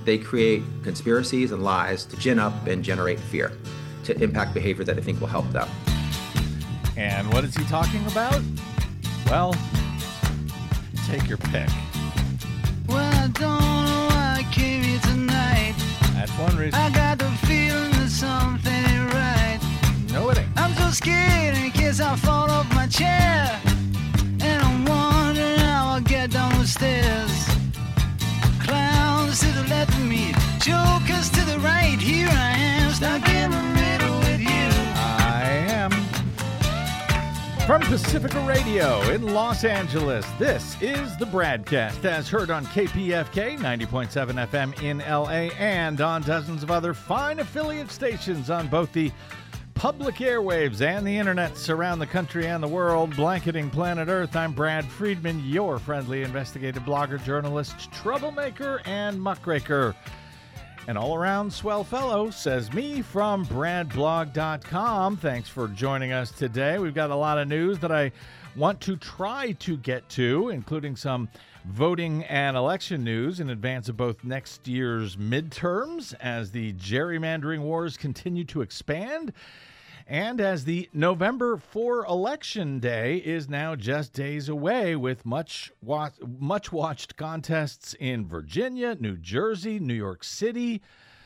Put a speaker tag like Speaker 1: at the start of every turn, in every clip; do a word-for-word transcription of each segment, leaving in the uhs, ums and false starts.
Speaker 1: they create conspiracies and lies to gin up and generate fear, to impact behavior that they think will help them.
Speaker 2: And what is he talking about? Well, take your pick.
Speaker 3: Well, I don't know why I came here tonight.
Speaker 2: That's one reason.
Speaker 3: I got the feeling that something ain't right.
Speaker 2: No, it ain't.
Speaker 3: I'm so scared in case I fall off my chair. And I'm wondering how I'll get down the stairs. Clowns to the left of me, jokers to the right. Here I am, stuck in the middle with you.
Speaker 2: I am. From Pacifica Radio in Los Angeles, this is the BradCast, as heard on K P F K ninety point seven F M in L A and on dozens of other fine affiliate stations on both the public airwaves and the internets around the country and the world, blanketing planet Earth. I'm Brad Friedman, your friendly investigative blogger, journalist, troublemaker, and muckraker. An all-around swell fellow, says me, from brad blog dot com. Thanks for joining us today. We've got a lot of news that I want to try to get to, including some voting and election news in advance of both next year's midterms as the gerrymandering wars continue to expand, and as the November fourth election day is now just days away, with much wa- much watched contests in Virginia, New Jersey, New York City,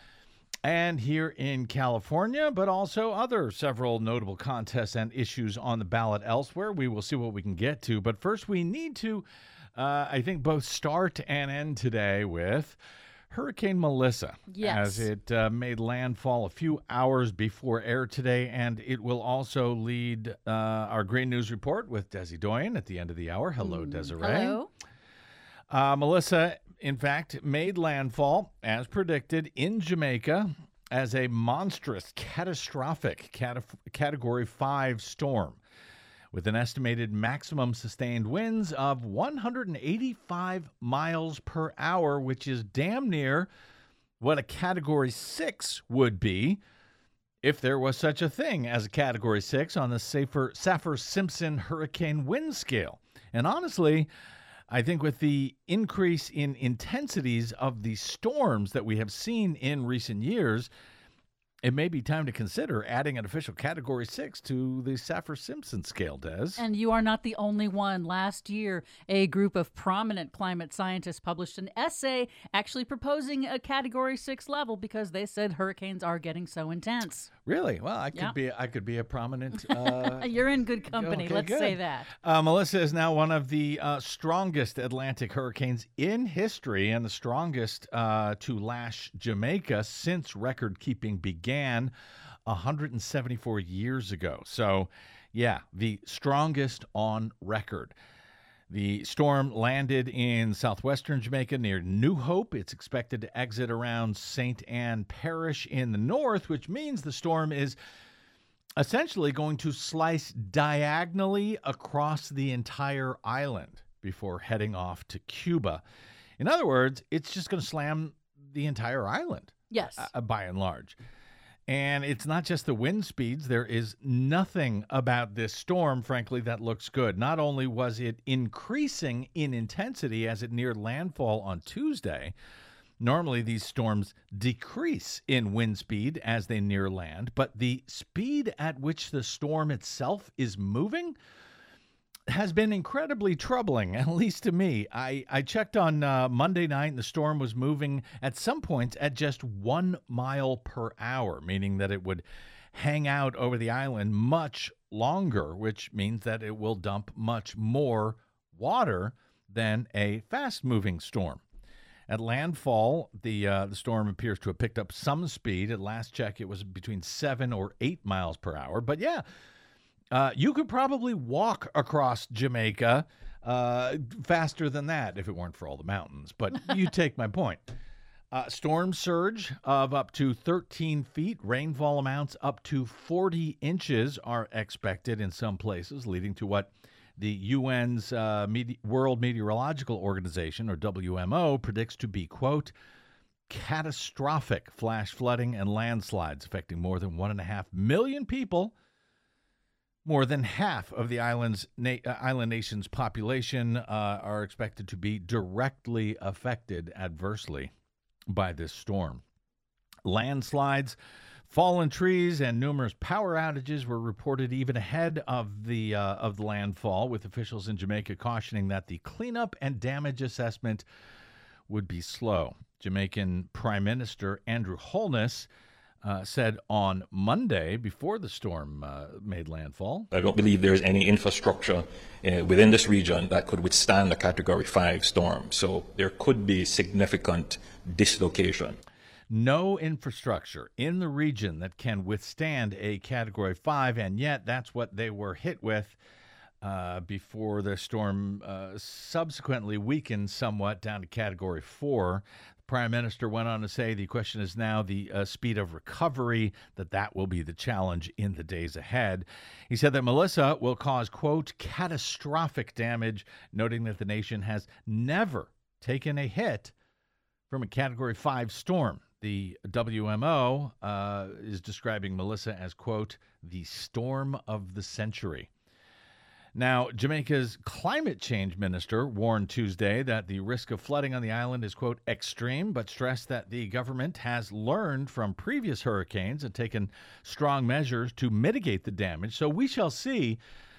Speaker 2: and here in California, but also other several notable contests and issues on the ballot elsewhere. We will see what we can get to. But first, we need to, uh, I think, both start and end today with Hurricane Melissa,
Speaker 4: yes,
Speaker 2: as it uh, made landfall a few hours before air today, and it will also lead uh, our Green News Report with Desi Doyen at the end of the hour. Hello, Desiree.
Speaker 4: Hello.
Speaker 2: Uh, Melissa, in fact, made landfall, as predicted, in Jamaica as a monstrous, catastrophic cat- Category five storm, with an estimated maximum sustained winds of one hundred eighty-five miles per hour, which is damn near what a Category six would be if there was such a thing as a Category six on the Saffir-Simpson hurricane wind scale. And honestly, I think with the increase in intensities of the storms that we have seen in recent years, it may be time to consider adding an official Category six to the Saffir-Simpson scale, Des.
Speaker 4: And you are not the only one. Last year, a group of prominent climate scientists published an essay actually proposing a Category six level because they said hurricanes are getting so intense.
Speaker 2: Really? Well, I could
Speaker 4: Yep.
Speaker 2: be I could be a prominent... Uh,
Speaker 4: You're in good company.
Speaker 2: okay,
Speaker 4: Let's
Speaker 2: good.
Speaker 4: say that.
Speaker 2: Uh, Melissa is now one of the uh, strongest Atlantic hurricanes in history, and the strongest uh, to lash Jamaica since record-keeping began one hundred seventy-four years ago. So, yeah, the strongest on record. The storm landed in southwestern Jamaica near New Hope. It's expected to exit around Saint Ann Parish in the north, which means the storm is essentially going to slice diagonally across the entire island before heading off to Cuba. In other words, it's just going to slam the entire island.
Speaker 4: Yes.
Speaker 2: Uh, by and large. And it's not just the wind speeds. There is nothing about this storm, frankly, that looks good. Not only was it increasing in intensity as it neared landfall on Tuesday, normally these storms decrease in wind speed as they near land, but the speed at which the storm itself is moving has been incredibly troubling, at least to me. I, I checked on uh, Monday night, and the storm was moving at some points at just one mile per hour, meaning that it would hang out over the island much longer, which means that it will dump much more water than a fast-moving storm. At landfall, the uh, the storm appears to have picked up some speed. At last check, it was between seven or eight miles per hour. But yeah, Uh, you could probably walk across Jamaica uh, faster than that if it weren't for all the mountains. But you take my point. Uh, storm surge of up to thirteen feet. Rainfall amounts up to forty inches are expected in some places, leading to what the U N's uh, Mete- World Meteorological Organization, or W M O, predicts to be, quote, catastrophic flash flooding and landslides affecting more than one and a half million people. More than half of the island's na- uh, island nation's population uh, are expected to be directly affected adversely. by this storm. Landslides, fallen trees, and numerous power outages were reported even ahead of the uh, of the landfall, with officials in Jamaica cautioning that the cleanup and damage assessment would be slow. Jamaican Prime Minister Andrew Holness uh, said on Monday, before the storm uh, made landfall,
Speaker 5: I don't believe there's any infrastructure uh, within this region that could withstand a Category five storm. So there could be significant dislocation.
Speaker 2: No infrastructure in the region that can withstand a Category five, and yet that's what they were hit with uh, before the storm uh, subsequently weakened somewhat down to Category four. The Prime Minister went on to say the question is now the uh, speed of recovery, that that will be the challenge in the days ahead. He said that Melissa will cause, quote, catastrophic damage, noting that the nation has never taken a hit from a Category five storm. The W M O uh, is describing Melissa as, quote, the storm of the century. Now, Jamaica's climate change minister warned Tuesday that the risk of flooding on the island is, quote, extreme, but stressed that the government has learned from previous hurricanes and taken strong measures to mitigate the damage. So we shall see.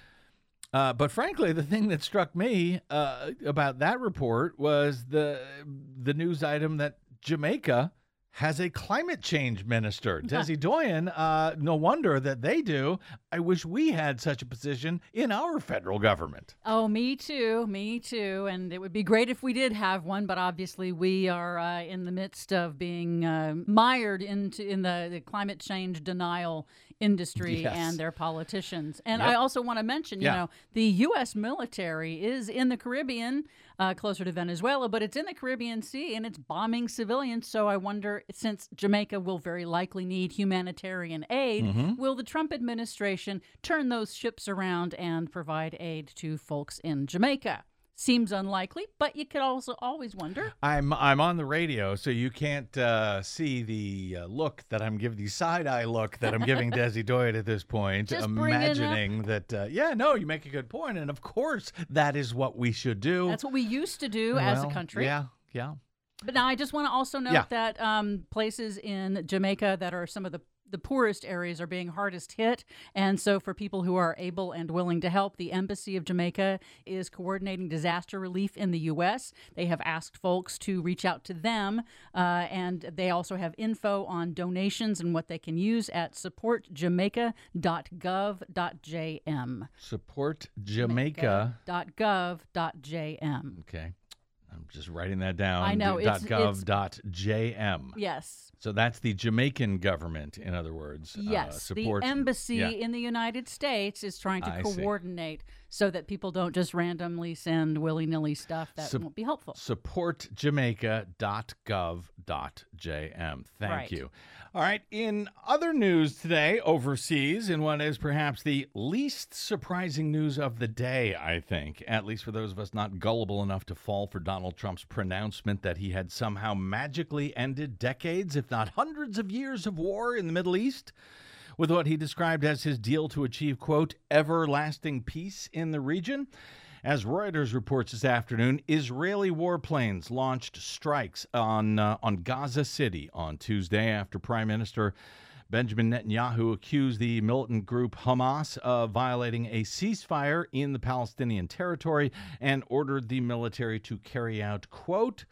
Speaker 2: Uh, but frankly, the thing that struck me uh, about that report was the the news item that Jamaica has a climate change minister. Desi Doyen, uh, no wonder that they do. I wish we had such a position in our federal government.
Speaker 4: Oh, me too. Me too. And it would be great if we did have one, but obviously we are uh, in the midst of being uh, mired into in the, the climate change denial industry
Speaker 2: Yes.
Speaker 4: and their politicians. And
Speaker 2: Yep.
Speaker 4: I also want to mention, you
Speaker 2: Yeah.
Speaker 4: know, the U S military is in the Caribbean, uh, closer to Venezuela, but it's in the Caribbean Sea and it's bombing civilians. So I wonder, since Jamaica will very likely need humanitarian aid,
Speaker 2: Mm-hmm.
Speaker 4: will the Trump administration turn those ships around and provide aid to folks in Jamaica? Seems unlikely, but you could also always wonder.
Speaker 2: I'm I'm on the radio, so you can't uh, see the uh, look that I'm giving, the side-eye look that I'm giving Desi Doyen at this point,
Speaker 4: Just bring it up.
Speaker 2: imagining that, uh, yeah, no, you make a good point, and of course, that is what we should do.
Speaker 4: That's what we used to do as a
Speaker 2: Well,
Speaker 4: country.
Speaker 2: Yeah, yeah.
Speaker 4: But now I just want to also note
Speaker 2: Yeah.
Speaker 4: that um, places in Jamaica that are some of the the poorest areas are being hardest hit. And so for people who are able and willing to help, the Embassy of Jamaica is coordinating disaster relief in the U S. They have asked folks to reach out to them. Uh, and they also have info on donations and what they can use at support jamaica dot gov dot j m.
Speaker 2: Support Jamaica.
Speaker 4: dot gov dot j m.
Speaker 2: Okay. I'm just writing that down.
Speaker 4: I know,
Speaker 2: Dot
Speaker 4: it's-
Speaker 2: gov
Speaker 4: it's-
Speaker 2: dot j m.
Speaker 4: Yes.
Speaker 2: So that's the Jamaican government, in other words.
Speaker 4: Yes,
Speaker 2: uh, support,
Speaker 4: the embassy
Speaker 2: yeah.
Speaker 4: in the United States is trying to
Speaker 2: I see.
Speaker 4: coordinate so that people don't just randomly send willy-nilly stuff that
Speaker 2: Sup-
Speaker 4: won't be helpful.
Speaker 2: support jamaica dot gov dot j m. Thank
Speaker 4: Right.
Speaker 2: you. All right. In other news today, overseas, in what is perhaps the least surprising news of the day, I think, at least for those of us not gullible enough to fall for Donald Trump's pronouncement that he had somehow magically ended decades, if not hundreds of years of war in the Middle East, with what he described as his deal to achieve, quote, everlasting peace in the region. As Reuters reports this afternoon, Israeli warplanes launched strikes on uh, on Gaza City on Tuesday after Prime Minister Benjamin Netanyahu accused the militant group Hamas of violating a ceasefire in the Palestinian territory and ordered the military to carry out, quote,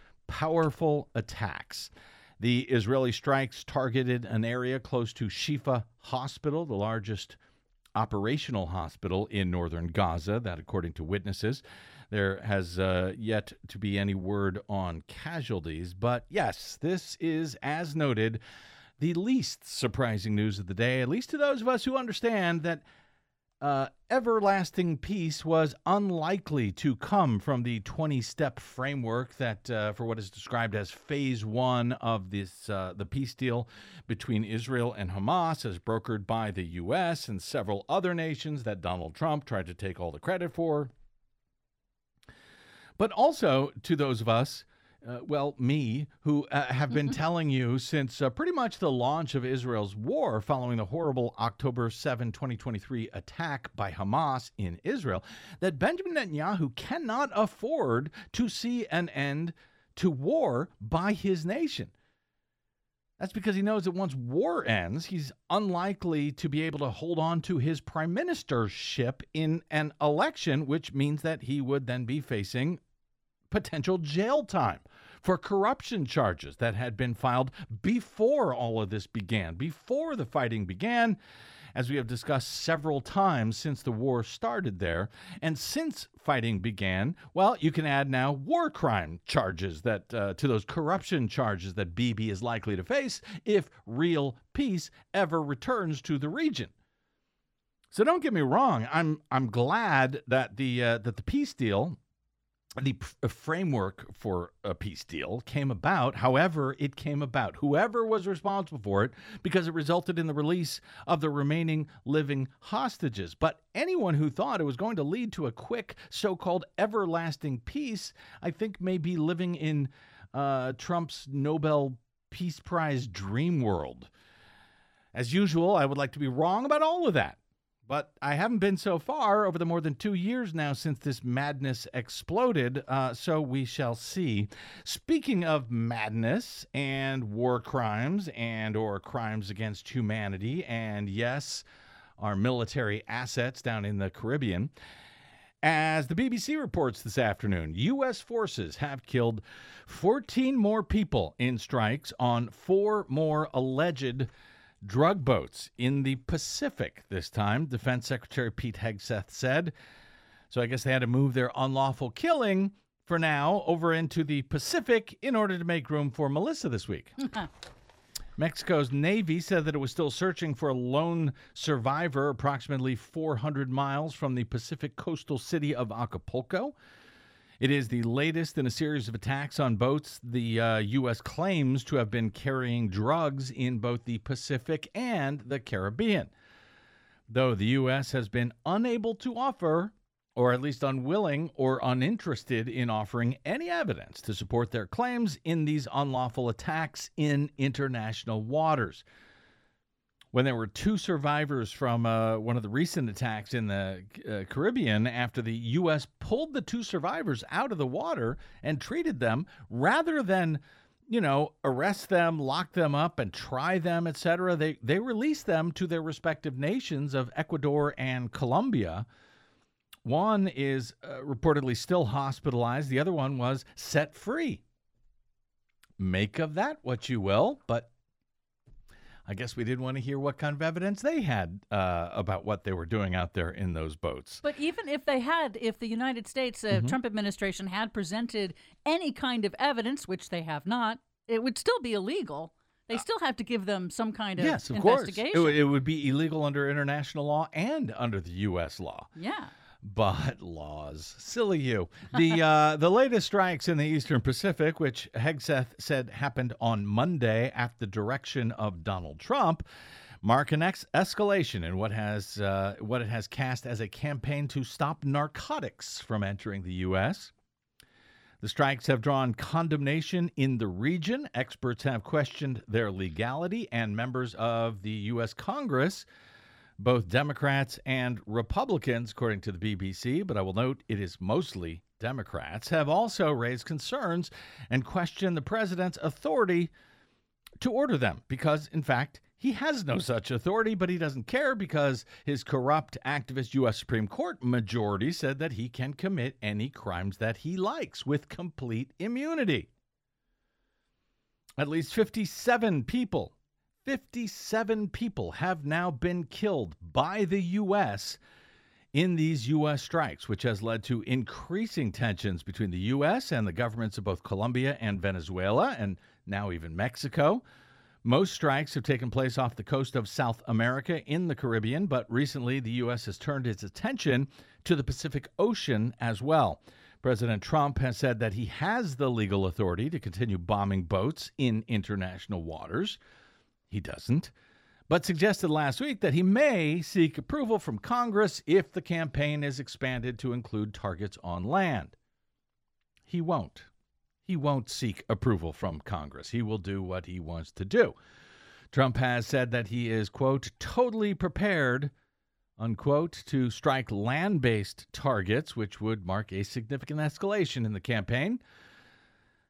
Speaker 2: powerful attacks. The Israeli strikes targeted an area close to Shifa Hospital, the largest operational hospital in northern Gaza, that according to witnesses. There has uh, yet to be any word on casualties. But yes, this is, as noted, the least surprising news of the day, at least to those of us who understand that uh, everlasting peace was unlikely to come from the twenty-step framework that, uh, for what is described as phase one of this uh, the peace deal between Israel and Hamas, as brokered by the U S and several other nations that Donald Trump tried to take all the credit for. But also to those of us, uh, well, me, who uh, have been telling you since uh, pretty much the launch of Israel's war following the horrible October seventh, twenty twenty-three attack by Hamas in Israel, that Benjamin Netanyahu cannot afford to see an end to war by his nation. That's because he knows that once war ends, he's unlikely to be able to hold on to his prime ministership in an election, which means that he would then be facing potential jail time for corruption charges that had been filed before all of this began, before the fighting began, as we have discussed several times since the war started there. And since fighting began, well, you can add now war crime charges that uh, to those corruption charges that Bibi is likely to face if real peace ever returns to the region. So don't get me wrong, I'm I'm glad that the uh, that the peace deal, the p- framework for a peace deal came about. However, it came about. Whoever was responsible for it, because it resulted in the release of the remaining living hostages. But anyone who thought it was going to lead to a quick so-called everlasting peace, I think may be living in uh, Trump's Nobel Peace Prize dream world. As usual, I would like to be wrong about all of that. But I haven't been so far over the more than two years now since this madness exploded, uh, so we shall see. Speaking of madness and war crimes and or crimes against humanity and, yes, our military assets down in the Caribbean, as the B B C reports this afternoon, U S forces have killed fourteen more people in strikes on four more alleged drug boats in the Pacific this time, Defense Secretary Pete Hegseth said. So I guess they had to move their unlawful killing for now over into the Pacific in order to make room for Melissa this week. Mexico's Navy said that it was still searching for a lone survivor approximately four hundred miles from the Pacific coastal city of Acapulco. It is the latest in a series of attacks on boats the uh, U S claims to have been carrying drugs in both the Pacific and the Caribbean, though the U S has been unable to offer, or at least unwilling or uninterested in offering any evidence to support their claims in these unlawful attacks in international waters. When there were two survivors from uh, one of the recent attacks in the uh, Caribbean, after the U S pulled the two survivors out of the water and treated them, rather than, you know, arrest them, lock them up, and try them, et cetera, they, they released them to their respective nations of Ecuador and Colombia. One is uh, reportedly still hospitalized. The other one was set free. Make of that what you will, but I guess we did want to hear what kind of evidence they had uh, about what they were doing out there in those boats.
Speaker 4: But even if they had, if the United States uh, mm-hmm. Trump administration had presented any kind of evidence, which they have not, it would still be illegal. They still have to give them some kind of
Speaker 2: yes, of
Speaker 4: investigation.
Speaker 2: Course. It, it would be illegal under international law and under the U S law.
Speaker 4: Yeah.
Speaker 2: But laws, silly you. The uh, the latest strikes in the Eastern Pacific, which Hegseth said happened on Monday at the direction of Donald Trump, mark an ex- escalation in what has uh, what it has cast as a campaign to stop narcotics from entering the U S. The strikes have drawn condemnation in the region. Experts have questioned their legality, and members of the U S Congress, both Democrats and Republicans, according to the B B C, but I will note it is mostly Democrats, have also raised concerns and questioned the president's authority to order them because, in fact, he has no such authority, but he doesn't care because his corrupt activist U S Supreme Court majority said that he can commit any crimes that he likes with complete immunity. At least fifty-seven people fifty-seven people have now been killed by the U S in these U S strikes, which has led to increasing tensions between the U S and the governments of both Colombia and Venezuela, and now even Mexico. Most strikes have taken place off the coast of South America in the Caribbean, but recently the U S has turned its attention to the Pacific Ocean as well. President Trump has said that he has the legal authority to continue bombing boats in international waters. He doesn't, but suggested last week that he may seek approval from Congress if the campaign is expanded to include targets on land. He won't. He won't seek approval from Congress. He will do what he wants to do. Trump has said that he is, quote, totally prepared, unquote, to strike land-based targets, which would mark a significant escalation in the campaign.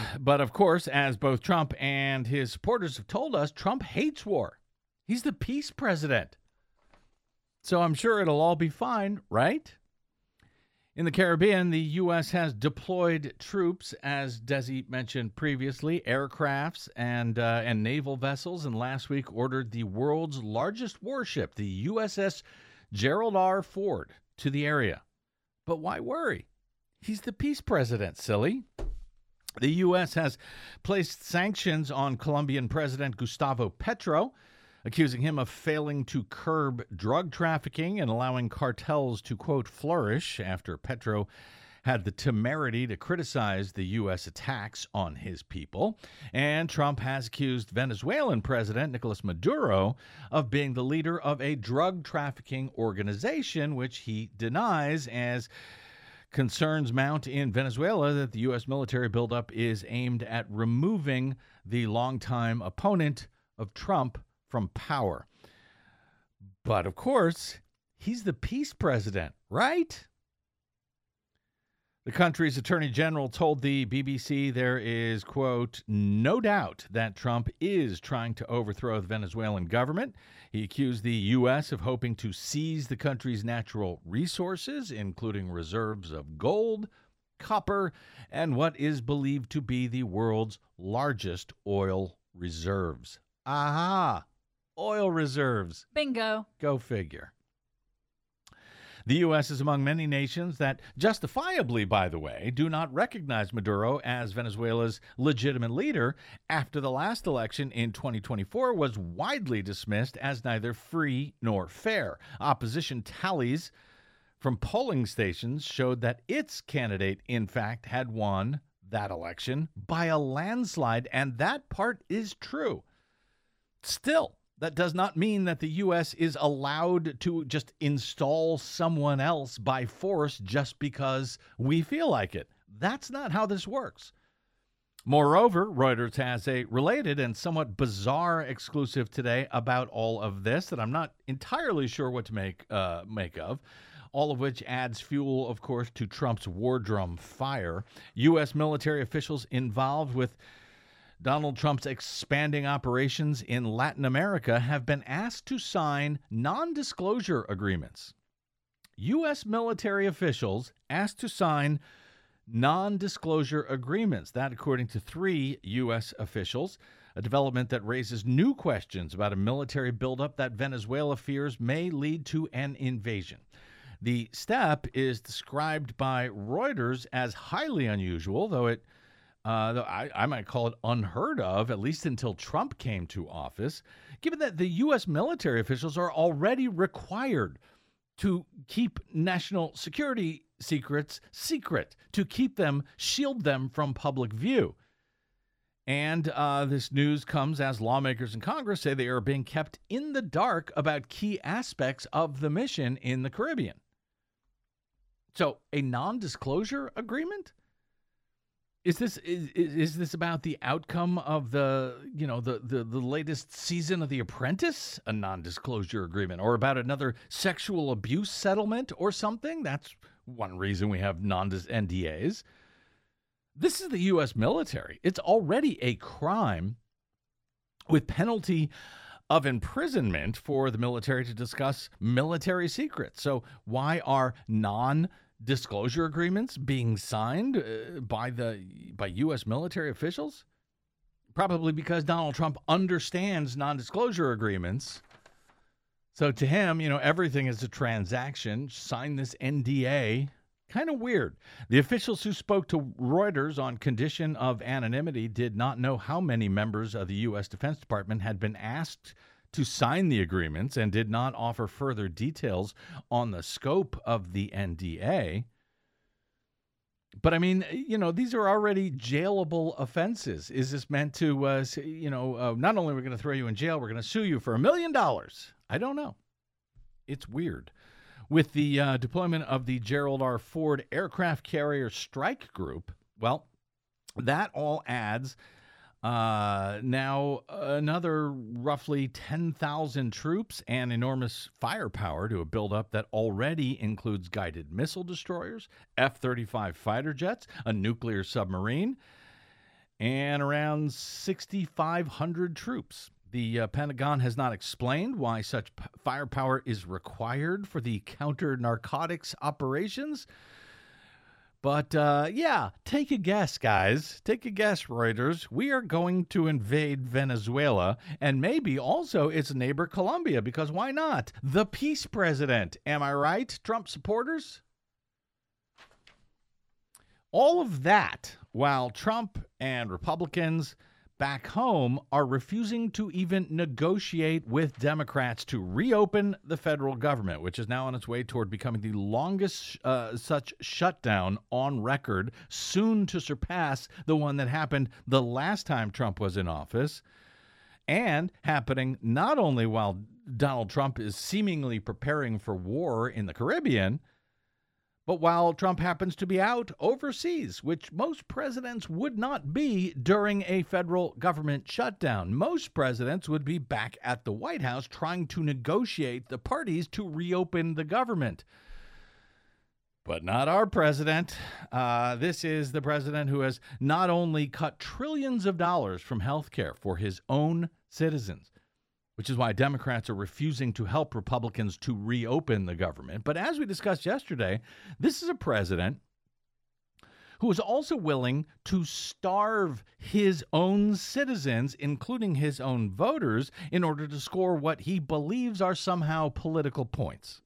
Speaker 2: but of course, as both Trump and his supporters have told us, Trump hates war. He's the peace president. So I'm sure it'll all be fine, right? In the Caribbean, the U S has deployed troops, as Desi mentioned previously, aircrafts and uh, and naval vessels, and last week ordered the world's largest warship, the U S S Gerald R. Ford, to the area. But why worry? He's the peace president, silly. The U S has placed sanctions on Colombian President Gustavo Petro, accusing him of failing to curb drug trafficking and allowing cartels to, quote, flourish after Petro had the temerity to criticize the U S attacks on his people. And Trump has accused Venezuelan President Nicolas Maduro of being the leader of a drug trafficking organization, which he denies, as concerns mount in Venezuela that the U S military buildup is aimed at removing the longtime opponent of Trump from power. But of course, he's the peace president, right? The country's attorney general told the B B C there is, quote, no doubt that Trump is trying to overthrow the Venezuelan government. He accused the U S of hoping to seize the country's natural resources, including reserves of gold, copper, and what is believed to be the world's largest oil reserves. Aha! Oil reserves.
Speaker 4: Bingo.
Speaker 2: Go figure. The U S is among many nations that, justifiably, by the way, do not recognize Maduro as Venezuela's legitimate leader after the last election in twenty twenty-four was widely dismissed as neither free nor fair. Opposition tallies from polling stations showed that its candidate, in fact, had won that election by a landslide, and that part is true. Still, that does not mean that the U S is allowed to just install someone else by force just because we feel like it. That's not how this works. Moreover, Reuters has a related and somewhat bizarre exclusive today about all of this that I'm not entirely sure what to make uh, make of, all of which adds fuel, of course, to Trump's war drum fire. U S military officials involved with Donald Trump's expanding operations in Latin America have been asked to sign non-disclosure agreements. U S military officials asked to sign non-disclosure agreements. That, according to three U S officials, a development that raises new questions about a military buildup that Venezuela fears may lead to an invasion. The step is described by Reuters as highly unusual, though it Uh, though I, I might call it unheard of, at least until Trump came to office, given that the U S military officials are already required to keep national security secrets secret, to keep them, shield them from public view. And uh, this news comes as lawmakers in Congress say they are being kept in the dark about key aspects of the mission in the Caribbean. So, a non-disclosure agreement? Is this is, is this about the outcome of the, you know, the, the, the latest season of The Apprentice, a non-disclosure agreement, or about another sexual abuse settlement or something? That's one reason we have non-N D As. This is the U S military. It's already a crime with penalty of imprisonment for the military to discuss military secrets. So why are non disclosure agreements being signed uh, by the by U S military officials? Probably because Donald Trump understands non-disclosure agreements. So to him, you know, everything is a transaction. Sign this N D A. Kind of weird. The officials who spoke to Reuters on condition of anonymity did not know how many members of the U S Defense Department had been asked to sign the agreements and did not offer further details on the scope of the N D A. But, I mean, you know, these are already jailable offenses. Is this meant to, uh, you know, uh, not only are we going to throw you in jail, we're going to sue you for a million dollars? I don't know. It's weird. With the uh, deployment of the Gerald R. Ford aircraft carrier strike group, well, that all adds Uh, now, another roughly ten thousand troops and enormous firepower to a buildup that already includes guided missile destroyers, F thirty-five fighter jets, a nuclear submarine, and around six thousand five hundred troops. The uh, Pentagon has not explained why such p- firepower is required for the counter-narcotics operations. But, uh, yeah, take a guess, guys. Take a guess, Reuters. We are going to invade Venezuela and maybe also its neighbor Colombia, because why not? The peace president. Am I right, Trump supporters? All of that while Trump and Republicans back home are refusing to even negotiate with Democrats to reopen the federal government, which is now on its way toward becoming the longest uh, such shutdown on record, soon to surpass the one that happened the last time Trump was in office, and happening not only while Donald Trump is seemingly preparing for war in the Caribbean, but while Trump happens to be out overseas, which most presidents would not be during a federal government shutdown. Most presidents would be back at the White House trying to negotiate the parties to reopen the government. But not our president. Uh, this is the president who has not only cut trillions of dollars from health care for his own citizens, which is why Democrats are refusing to help Republicans to reopen the government. But as we discussed yesterday, this is a president who is also willing to starve his own citizens, including his own voters, in order to score what he believes are somehow political points.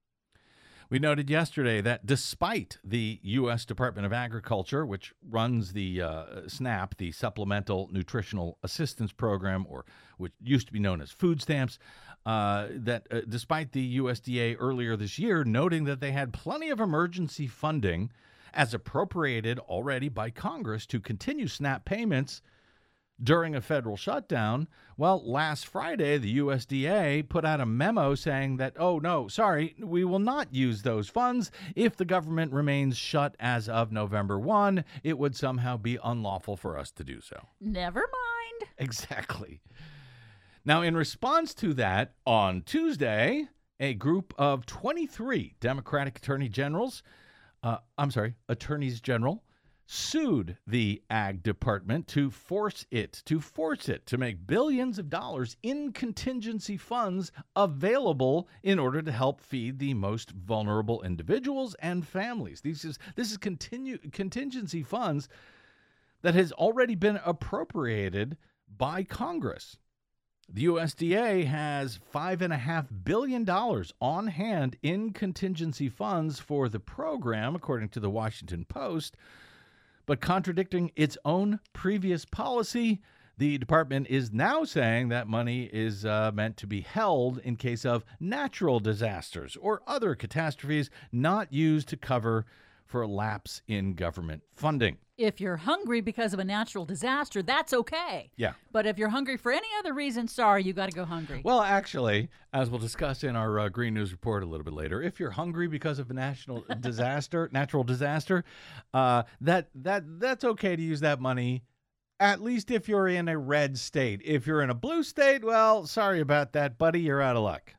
Speaker 2: We noted yesterday that despite the U S Department of Agriculture, which runs the uh, SNAP, the Supplemental Nutritional Assistance Program, or which used to be known as food stamps, uh, that uh, despite the U S D A earlier this year noting that they had plenty of emergency funding as appropriated already by Congress to continue SNAP payments during a federal shutdown, well, last Friday, the U S D A put out a memo saying that, oh, no, sorry, we will not use those funds. If the government remains shut as of November first, it would somehow be unlawful for us to do so.
Speaker 4: Never mind.
Speaker 2: Exactly. Now, in response to that, on Tuesday, a group of twenty-three Democratic attorney generals, uh, I'm sorry, attorneys general, sued the Ag Department to force it, to force it to make billions of dollars in contingency funds available in order to help feed the most vulnerable individuals and families. This is this is continue, contingency funds that has already been appropriated by Congress. The U S D A has five point five billion dollars on hand in contingency funds for the program, according to the Washington Post. But contradicting its own previous policy, the department is now saying that money is uh, meant to be held in case of natural disasters or other catastrophes, not used to cover for a lapse in government funding.
Speaker 4: If you're hungry because of a natural disaster, that's okay.
Speaker 2: Yeah.
Speaker 4: But if you're hungry for any other reason, sorry, you got to go hungry.
Speaker 2: Well, actually, as we'll discuss in our uh, Green News Report a little bit later, if you're hungry because of a national disaster, natural disaster, uh, that that that's okay to use that money, at least if you're in a red state. If you're in a blue state, well, sorry about that, buddy, you're out of luck.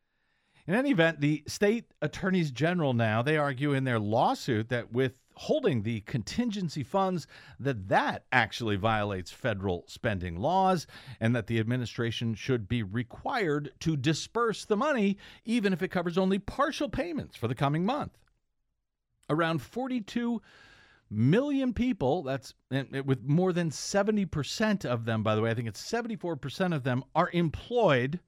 Speaker 2: In any event, the state attorneys general now, they argue in their lawsuit that with holding the contingency funds, that that actually violates federal spending laws and that the administration should be required to disperse the money, even if it covers only partial payments for the coming month. Around forty-two million people, that's with more than seventy percent of them, by the way, I think it's seventy-four percent of them are employed.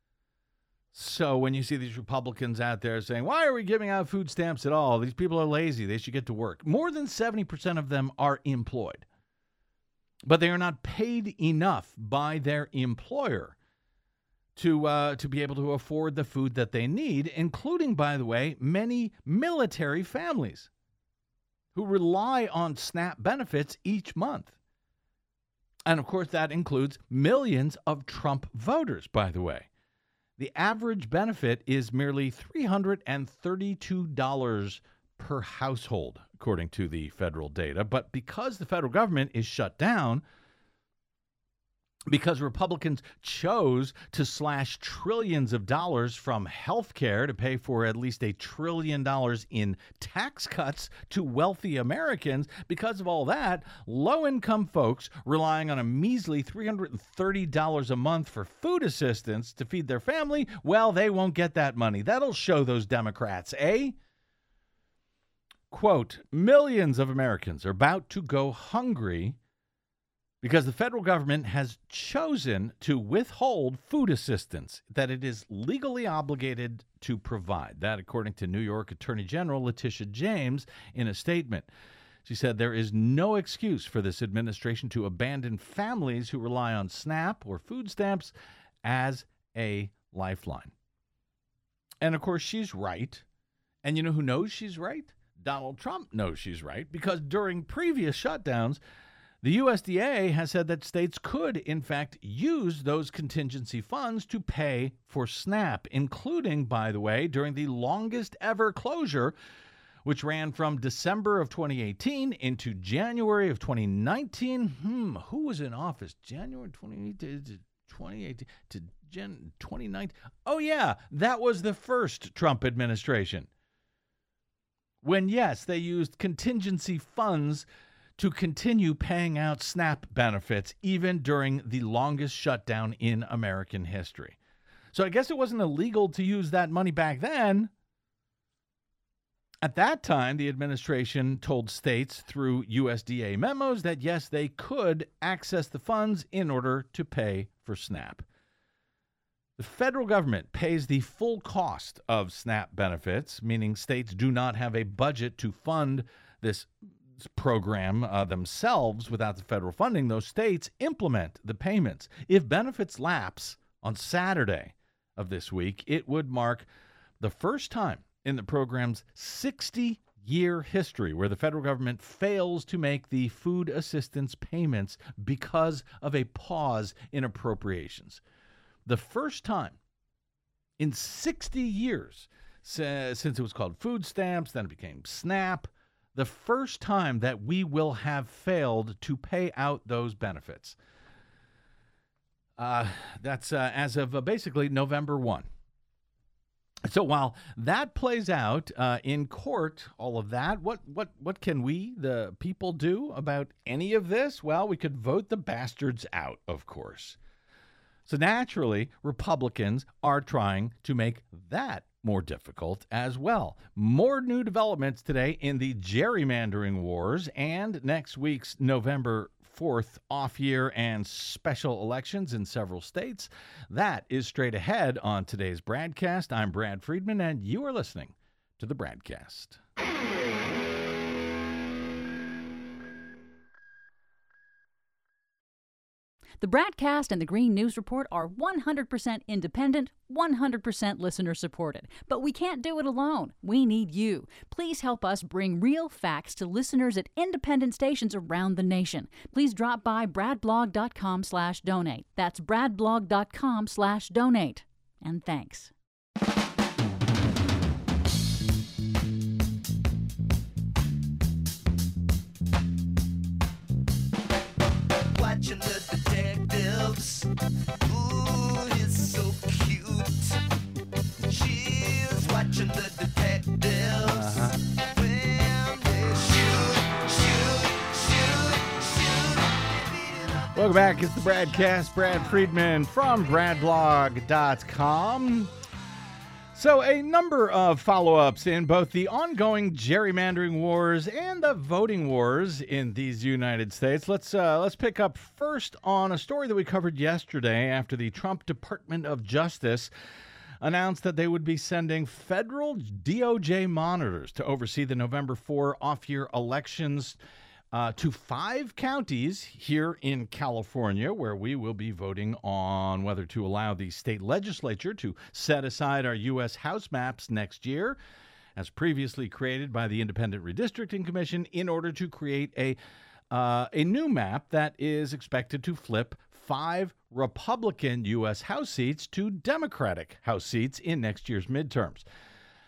Speaker 2: So when you see these Republicans out there saying, why are we giving out food stamps at all? These people are lazy. They should get to work. More than seventy percent of them are employed. But they are not paid enough by their employer to uh, to be able to afford the food that they need, including, by the way, many military families who rely on SNAP benefits each month. And, of course, that includes millions of Trump voters, by the way. The average benefit is merely three hundred thirty-two dollars per household, according to the federal data. But because the federal government is shut down, because Republicans chose to slash trillions of dollars from health care to pay for at least a trillion dollars in tax cuts to wealthy Americans. Because of all that, low-income folks relying on a measly three hundred thirty dollars a month for food assistance to feed their family, well, they won't get that money. That'll show those Democrats, eh? Quote, millions of Americans are about to go hungry because the federal government has chosen to withhold food assistance that it is legally obligated to provide. That, according to New York Attorney General Letitia James in a statement. She said there is no excuse for this administration to abandon families who rely on SNAP or food stamps as a lifeline. And, of course, she's right. And you know who knows she's right? Donald Trump knows she's right, because during previous shutdowns, the U S D A has said that states could, in fact, use those contingency funds to pay for SNAP, including, by the way, during the longest ever closure, which ran from December of twenty eighteen into January of twenty nineteen. Hmm, who was in office? January twenty eighteen to twenty eighteen to Jan twenty nineteen. Oh, yeah, that was the first Trump administration. When, yes, they used contingency funds to continue paying out SNAP benefits even during the longest shutdown in American history. So I guess it wasn't illegal to use that money back then. At that time, the administration told states through U S D A memos that, yes, they could access the funds in order to pay for SNAP. The federal government pays the full cost of SNAP benefits, meaning states do not have a budget to fund this program uh, themselves without the federal funding. Those states implement the payments. If benefits lapse on Saturday of this week, it would mark the first time in the program's sixty-year history where the federal government fails to make the food assistance payments because of a pause in appropriations. The first time in sixty years since it was called food stamps, then it became SNAP, the first time that we will have failed to pay out those benefits. Uh, that's uh, as of uh, basically November first. So while that plays out uh, in court, all of that, what, what, what can we, the people, do about any of this? Well, we could vote the bastards out, of course. So naturally, Republicans are trying to make that more difficult as well. More new developments today in the gerrymandering wars and next week's November fourth off-year and special elections in several states. That is straight ahead on today's Bradcast. I'm Brad Friedman, and you are listening to the Bradcast.
Speaker 4: The Bradcast and the Green News Report are one hundred percent independent, one hundred percent listener-supported. But we can't do it alone. We need you. Please help us bring real facts to listeners at independent stations around the nation. Please drop by bradblog.com slash donate. That's bradblog.com slash donate. And thanks.
Speaker 3: Watching the detectives. Ooh, it's so cute. She's watching the detectives. Uh-huh. When they shoot, shoot, shoot, shoot.
Speaker 2: Welcome back. It's the Bradcast. Brad Friedman from bradblog dot com. So a number of follow-ups in both the ongoing gerrymandering wars and the voting wars in these United States. Let's uh, let's pick up first on a story that we covered yesterday after the Trump Department of Justice announced that they would be sending federal D O J monitors to oversee the November fourth off-year elections Uh, to five counties here in California, where we will be voting on whether to allow the state legislature to set aside our U S House maps next year, as previously created by the Independent Redistricting Commission, in order to create a uh, a new map that is expected to flip five Republican U S House seats to Democratic House seats in next year's midterms.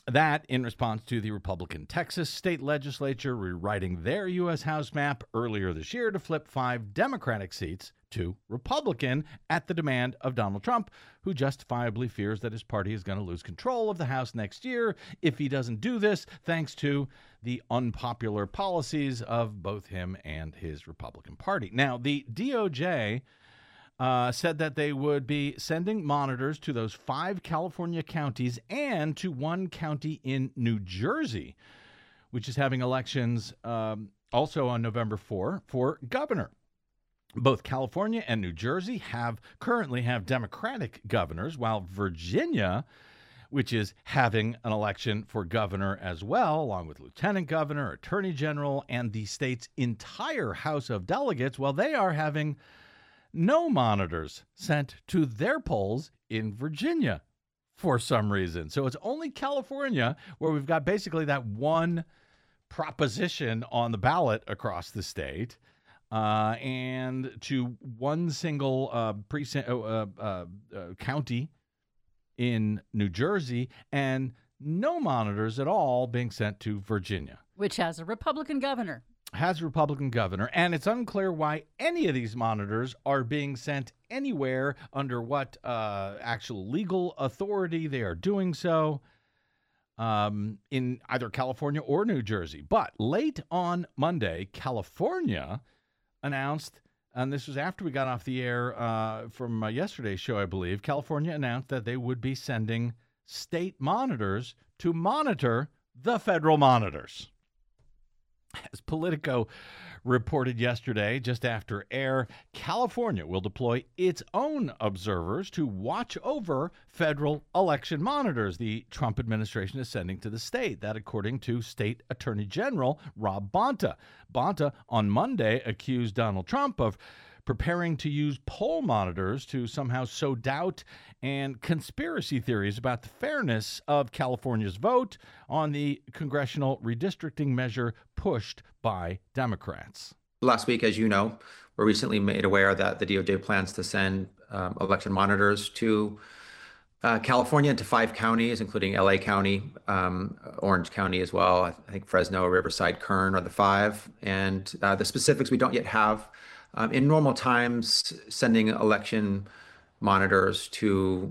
Speaker 2: That in response to the Republican Texas state legislature rewriting their U S House map earlier this year to flip five Democratic seats to Republican at the demand of Donald Trump, who justifiably fears that his party is going to lose control of the House next year if he doesn't do this, thanks to the unpopular policies of both him and his Republican Party. Now, the D O J Uh, said that they would be sending monitors to those five California counties and to one county in New Jersey, which is having elections um, also on November fourth for governor. Both California and New Jersey have currently have Democratic governors, while Virginia, which is having an election for governor as well, along with lieutenant governor, attorney general, and the state's entire House of Delegates, well, they are having no monitors sent to their polls in Virginia for some reason. So it's only California where we've got basically that one proposition on the ballot across the state, uh, and to one single uh, precinct, uh, uh, uh, county in New Jersey, and no monitors at all being sent to Virginia,
Speaker 4: which has a Republican governor.
Speaker 2: Has a Republican governor, and it's unclear why any of these monitors are being sent anywhere, under what uh, actual legal authority they are doing so, um, in either California or New Jersey. But late on Monday, California announced, and this was after we got off the air uh, from uh, yesterday's show, I believe, California announced that they would be sending state monitors to monitor the federal monitors. As Politico reported yesterday, just after air, California will deploy its own observers to watch over federal election monitors the Trump administration is sending to the state. That, according to State Attorney General Rob Bonta. Bonta on Monday accused Donald Trump of preparing to use poll monitors to somehow sow doubt and conspiracy theories about the fairness of California's vote on the congressional redistricting measure pushed by Democrats.
Speaker 1: Last week, as you know, we're recently made aware that the D O J plans to send um, election monitors to uh, California, to five counties, including L A County, um, Orange County as well. I think Fresno, Riverside, Kern are the five. And uh, the specifics we don't yet have. Um, in normal times, sending election monitors to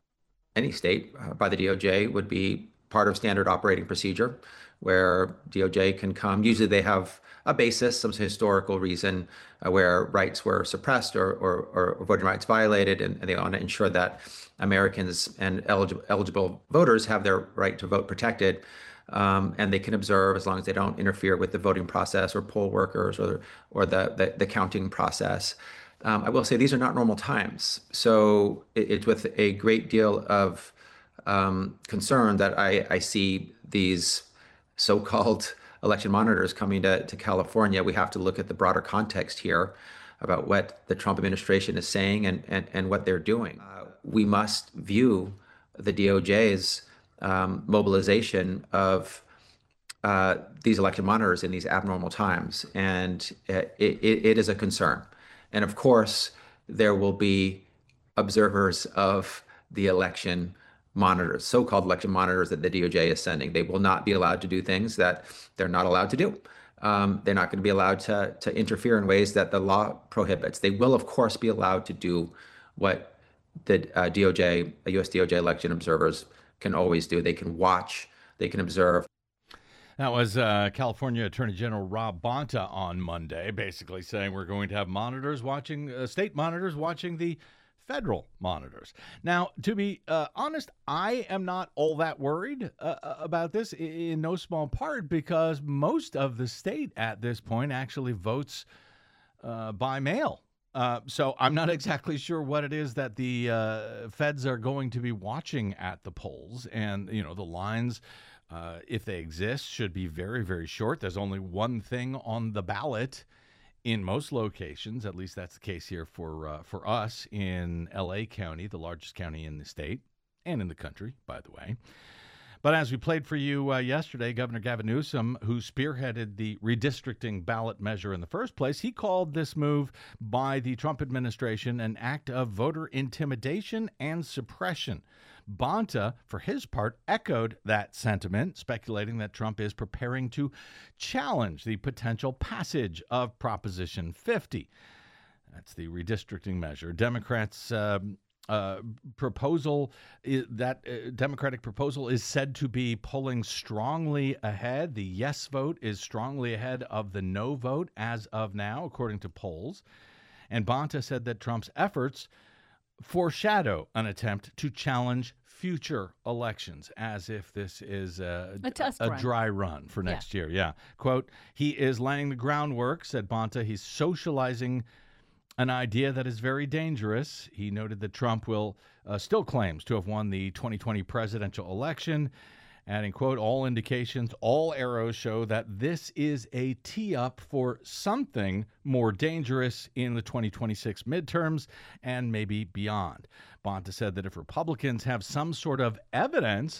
Speaker 1: any state uh, by the D O J would be part of standard operating procedure, where D O J can come. Usually they have a basis, some historical reason uh, where rights were suppressed or, or, or voting rights violated, and, and they want to ensure that Americans and eligible, eligible voters have their right to vote protected. Um, and they can observe as long as they don't interfere with the voting process or poll workers or, or the, the, the counting process. Um, I will say these are not normal times. So it, it's with a great deal of um, concern that I, I see these so-called election monitors coming to, to California. We have to look at the broader context here about what the Trump administration is saying and, and, and what they're doing. Uh, we must view the D O J's um, mobilization of uh, these election monitors in these abnormal times. And it, it, it is a concern. And of course, there will be observers of the election monitors, so-called election monitors that the D O J is sending. They will not be allowed to do things that they're not allowed to do. Um, they're not going to be allowed to, to interfere in ways that the law prohibits. They will, of course, be allowed to do what the uh, D O J, U S D O J election observers can always do. They can watch, they can observe.
Speaker 2: That was uh, California Attorney General Rob Bonta on Monday, basically saying we're going to have monitors watching, uh, state monitors watching the federal monitors. Now, to be uh, honest, I am not all that worried uh, about this, in no small part because most of the state at this point actually votes uh, by mail. Uh, so I'm not exactly sure what it is that the uh, feds are going to be watching at the polls. And, you know, the lines, uh, if they exist, should be very, very short. There's only one thing on the ballot in most locations. At least that's the case here for uh, for us in L A County, the largest county in the state and in the country, by the way. But as we played for you uh, yesterday, Governor Gavin Newsom, who spearheaded the redistricting ballot measure in the first place, he called this move by the Trump administration an act of voter intimidation and suppression. Bonta, for his part, echoed that sentiment, speculating that Trump is preparing to challenge the potential passage of Proposition fifty. That's the redistricting measure. Democrats' um, uh, proposal, is, that uh, Democratic proposal is said to be pulling strongly ahead. The yes vote is strongly ahead of the no vote as of now, according to polls. And Bonta said that Trump's efforts foreshadow an attempt to challenge future elections, as if this is a,
Speaker 4: a, test
Speaker 2: a
Speaker 4: run.
Speaker 2: dry run for next
Speaker 4: yeah.
Speaker 2: year. Yeah. Quote, he is laying the groundwork, said Bonta. He's socializing an idea that is very dangerous. He noted that Trump will uh, still claims to have won the twenty twenty presidential election, adding, quote, all indications, all arrows show that this is a tee-up for something more dangerous in the twenty twenty-six midterms and maybe beyond. Bonta said that if Republicans have some sort of evidence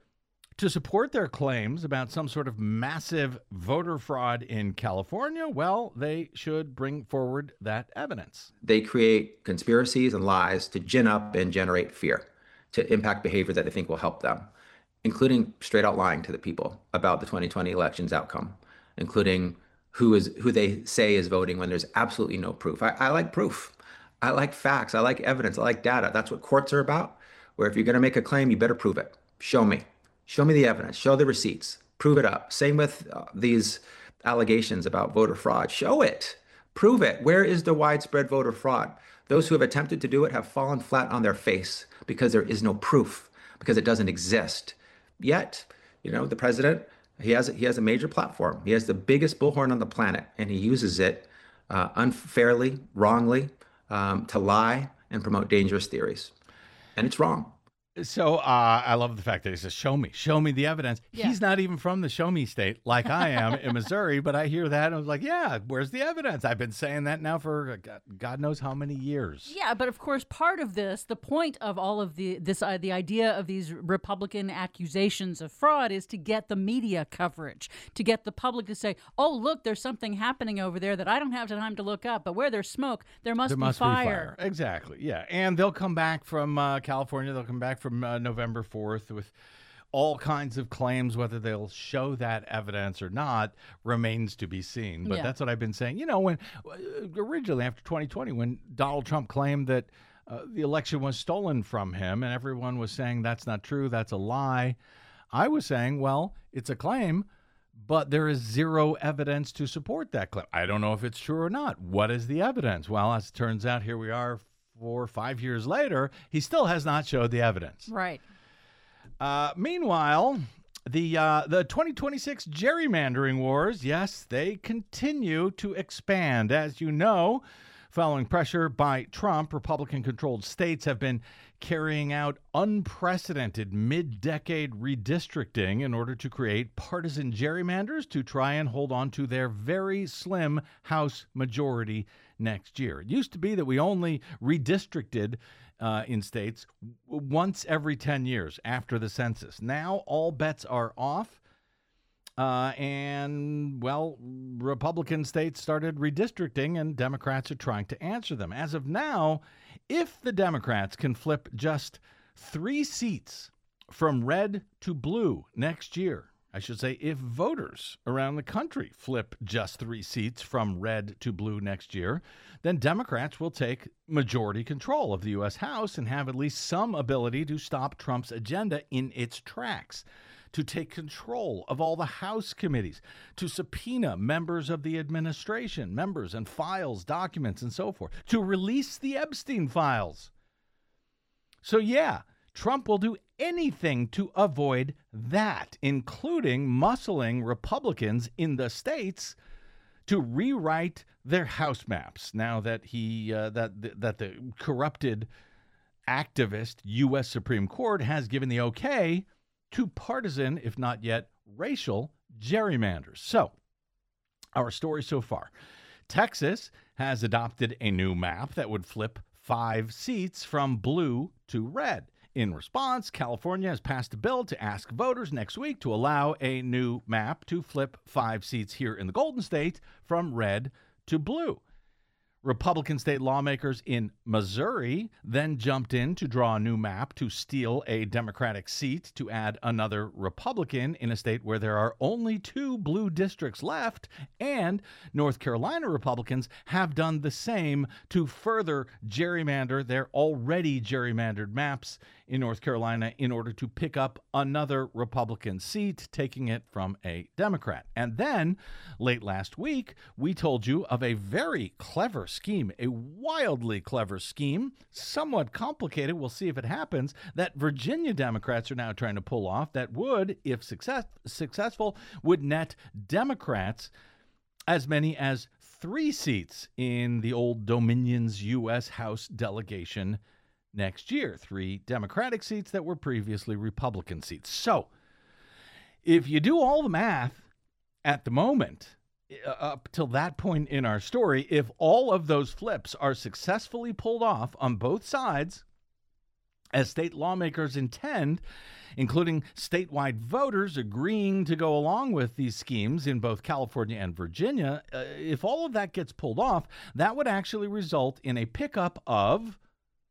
Speaker 2: to support their claims about some sort of massive voter fraud in California, well, they should bring forward that evidence.
Speaker 1: They create conspiracies and lies to gin up and generate fear, to impact behavior that they think will help them, including straight out lying to the people about the twenty twenty election's outcome, including who is who they say is voting when there's absolutely no proof. I, I like proof. I like facts. I like evidence. I like data. That's what courts are about, where if you're going to make a claim, you better prove it. Show me. Show me the evidence. Show the receipts. Prove it up. Same with uh, these allegations about voter fraud. Show it. Prove it. Where is the widespread voter fraud? Those who have attempted to do it have fallen flat on their face because there is no proof, because it doesn't exist. Yet, you know, the president, he has he has a major platform. He has the biggest bullhorn on the planet, and he uses it uh, unfairly, wrongly, um, to lie and promote dangerous theories. And it's wrong.
Speaker 2: So uh, I love the fact that he says, show me, show me the evidence.
Speaker 4: Yeah.
Speaker 2: He's not even from the show me state like I am in Missouri, but I hear that and I was like, yeah, where's the evidence? I've been saying that now for God, God knows how many years.
Speaker 4: Yeah, but of course, part of this, the point of all of the this uh, the idea of these Republican accusations of fraud is to get the media coverage, to get the public to say, oh, look, there's something happening over there that I don't have time to look up, but where there's smoke, there must,
Speaker 2: There
Speaker 4: be,
Speaker 2: must
Speaker 4: fire.
Speaker 2: be fire. Exactly, yeah. And they'll come back from uh, California, they'll come back from From uh, November fourth with all kinds of claims. Whether they'll show that evidence or not remains to be seen. But
Speaker 4: Yeah.
Speaker 2: that's what I've been saying. You know, when uh, originally after twenty twenty, when Donald Trump claimed that uh, the election was stolen from him and everyone was saying that's not true, that's a lie, I was saying, well, it's a claim, but there is zero evidence to support that claim. I don't know if it's true or not. What is the evidence? Well, as it turns out, here we are four or five years later, he still has not showed the evidence.
Speaker 4: Right.
Speaker 2: Uh, meanwhile, the uh, the twenty twenty-six gerrymandering wars, yes, they continue to expand. As you know, following pressure by Trump, Republican-controlled states have been carrying out unprecedented mid-decade redistricting in order to create partisan gerrymanders to try and hold on to their very slim House majority next year. It used to be that we only redistricted uh, in states w- once every ten years after the census. Now all bets are off. Uh, and, well, Republican states started redistricting, and Democrats are trying to answer them. As of now, if the Democrats can flip just three seats from red to blue next year, I should say, if voters around the country flip just three seats from red to blue next year, then Democrats will take majority control of the U S House and have at least some ability to stop Trump's agenda in its tracks, to take control of all the House committees, to subpoena members of the administration, members and files, documents, and so forth, to release the Epstein files. So, yeah, Trump will do anything to avoid that, including muscling Republicans in the states to rewrite their House maps. Now that he uh, that that the corrupted activist U S Supreme Court has given the okay to partisan, if not yet racial, gerrymanders. So, our story so far. Texas has adopted a new map that would flip five seats from blue to red. In response, California has passed a bill to ask voters next week to allow a new map to flip five seats here in the Golden State from red to blue. Republican state lawmakers in Missouri then jumped in to draw a new map to steal a Democratic seat to add another Republican in a state where there are only two blue districts left, and North Carolina Republicans have done the same to further gerrymander their already gerrymandered maps in North Carolina in order to pick up another Republican seat, taking it from a Democrat. And then, late last week, we told you of a very clever scheme, a wildly clever scheme, somewhat complicated, we'll see if it happens, that Virginia Democrats are now trying to pull off that would, if success, successful, would net Democrats as many as three seats in the Old Dominion's U S House delegation next year. Three Democratic seats that were previously Republican seats. So, if you do all the math at the moment, up till that point in our story, if all of those flips are successfully pulled off on both sides, as state lawmakers intend, including statewide voters agreeing to go along with these schemes in both California and Virginia, uh, if all of that gets pulled off, that would actually result in a pickup of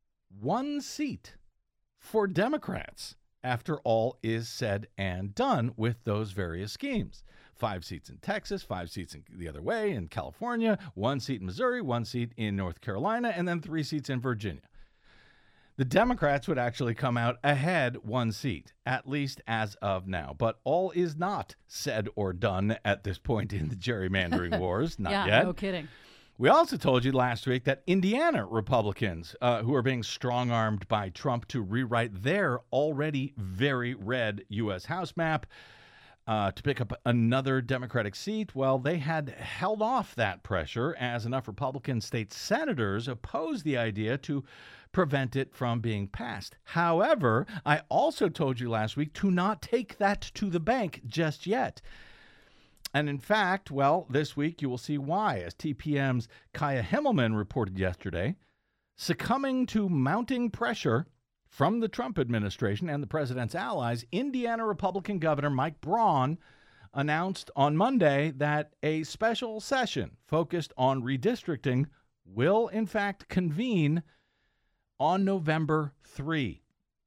Speaker 2: one seat for Democrats after all is said and done with those various schemes. Five seats in Texas, five seats in the other way in California, one seat in Missouri, one seat in North Carolina, and then three seats in Virginia. The Democrats would actually come out ahead one seat, at least as of now. But all is not said or done at this point in the gerrymandering wars. Not
Speaker 4: yeah,
Speaker 2: yet.
Speaker 4: No kidding.
Speaker 2: We also told you last week that Indiana Republicans, uh, who are being strong-armed by Trump to rewrite their already very red U S House map uh, to pick up another Democratic seat, well, they had held off that pressure as enough Republican state senators opposed the idea to prevent it from being passed. However, I also told you last week to not take that to the bank just yet. And in fact, well, this week you will see why, as T P M's Kaya Himmelman reported yesterday, succumbing to mounting pressure from the Trump administration and the president's allies, Indiana Republican Governor Mike Braun announced on Monday that a special session focused on redistricting will, in fact, convene on November third.